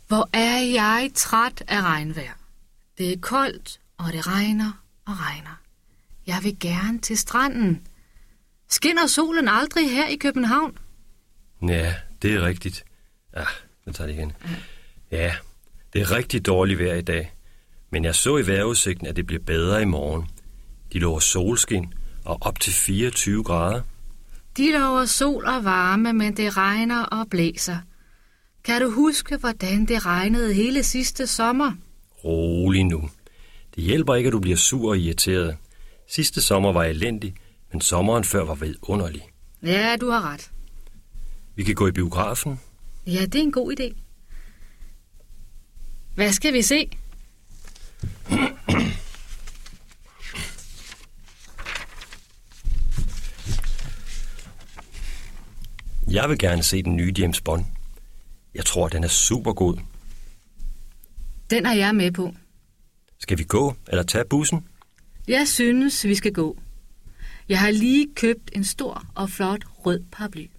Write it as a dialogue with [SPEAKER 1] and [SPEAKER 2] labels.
[SPEAKER 1] Hvor er jeg træt af regnvejr. Det er koldt, og det regner og regner. Jeg vil gerne til stranden. Skinner solen aldrig her i København?
[SPEAKER 2] Ja, det er rigtigt. Nu tager det igen. Ja, det er rigtig dårligt vejr i dag. Men jeg så i vejrudsigten, at det bliver bedre i morgen. De lover solskin og op til 24 grader.
[SPEAKER 1] De lover sol og varme, men det regner og blæser. Kan du huske, hvordan det regnede hele sidste sommer?
[SPEAKER 2] Rolig nu. Det hjælper ikke, at du bliver sur og irriteret. Sidste sommer var elendig, men sommeren før var vidunderlig.
[SPEAKER 1] Ja, du har ret.
[SPEAKER 2] Vi kan gå i biografen.
[SPEAKER 1] Ja, det er en god idé. Hvad skal vi se?
[SPEAKER 2] Jeg vil gerne se den nye James Bond. Jeg tror, den er super god.
[SPEAKER 1] Den er jeg med på.
[SPEAKER 2] Skal vi gå eller tage bussen?
[SPEAKER 1] Jeg synes, vi skal gå. Jeg har lige købt en stor og flot rød paraply.